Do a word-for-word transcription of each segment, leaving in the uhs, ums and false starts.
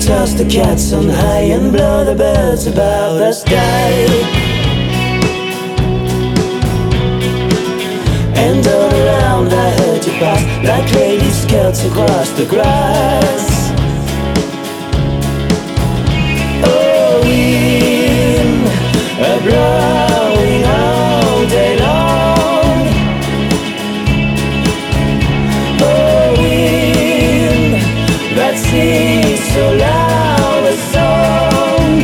toss the cats on high and blow the birds above the sky. And all around I heard you pass like lady skirts across the grass. Oh, wind a blowing all day long. Oh, wind that sings so loud a song.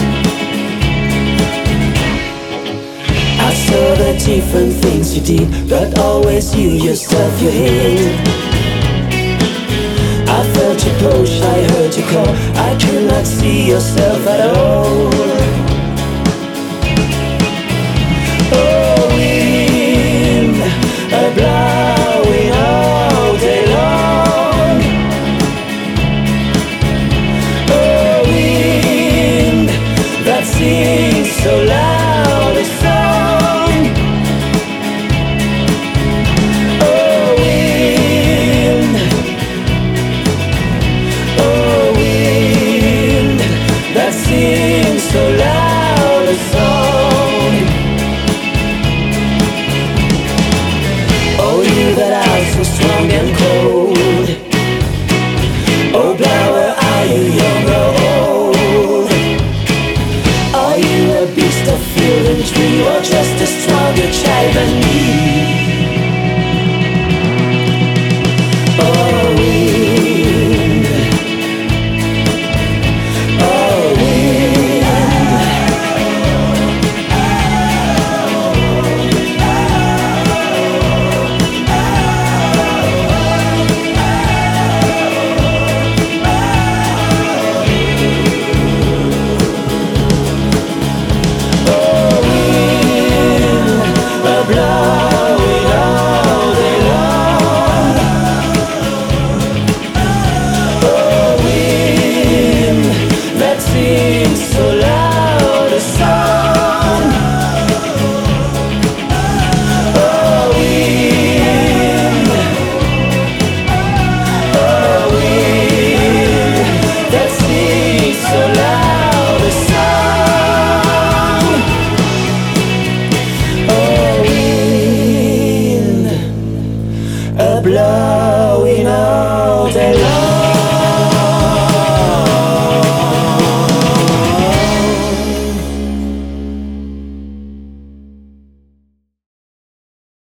I saw the different things you did, but always you yourself you hid. I felt you push, I heard you call, I could not see yourself at all. Oh, wind a blowing all day long. Oh, wind that sings so loud a song. Oh, wind, oh, wind that sings so loud a song. Oh, you that are so strong and cold. Oh, blower, are you young or old? Are you a beast of